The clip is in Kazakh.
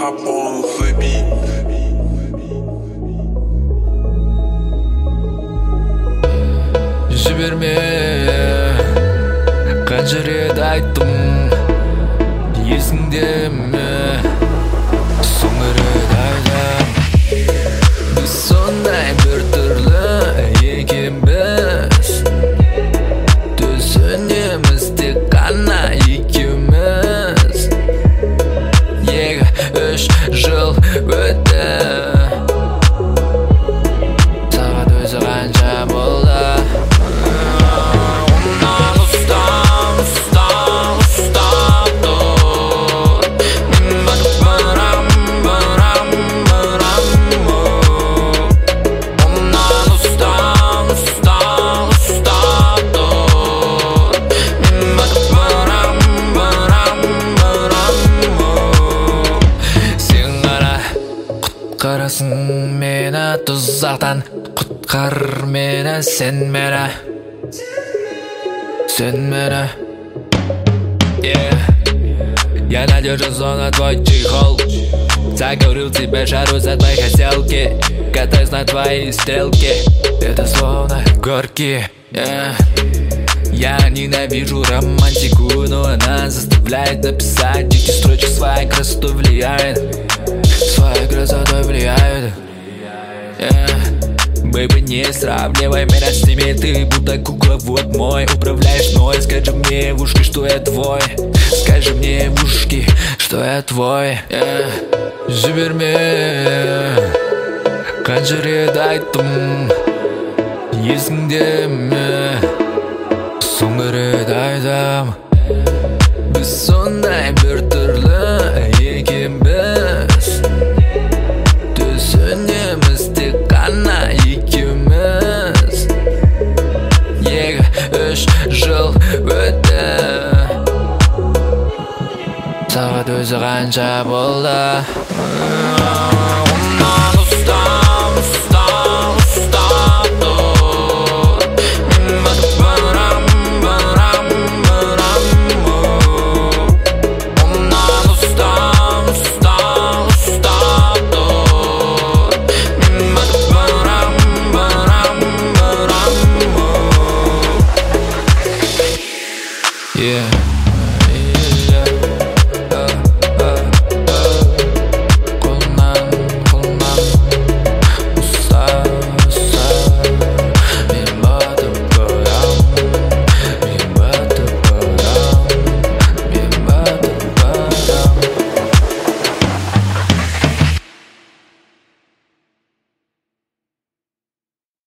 hop on the beat. Жіберме қанша рет айттым, есіңде ме? Соңғы рет айтам, біз сондай бір түрлі екенбіз. Түсінеміз тек қана екеуміз. 2-3 жыл өтті, сағат өзі қанша болды? Құтқарасың мені тұзақтан, құтқар мені сен мені. Я надержу на твой чехол, заговорил тебе жару за твои хотелки, катаюсь на твои стрелки, это словно горки. Я ненавижу романтику, но она заставляет написать 10 строчек, своей красотой влияет, своей красотой влияет. Бэйби, не сравнивай меня с ними, ты будто кукловод мой, управляешь мной. Скажи мне в ушки, что я твой, скажи мне в ушки, что я твой. Жіберме қанша рет айттым, есіңде ме? Соңғы рет айтам, біз сондай бір түрлі екенбіз. Түсінеміз тек қана екеуміз. 2-3 жыл өтті, сағат өзі қанша болды? Yeah.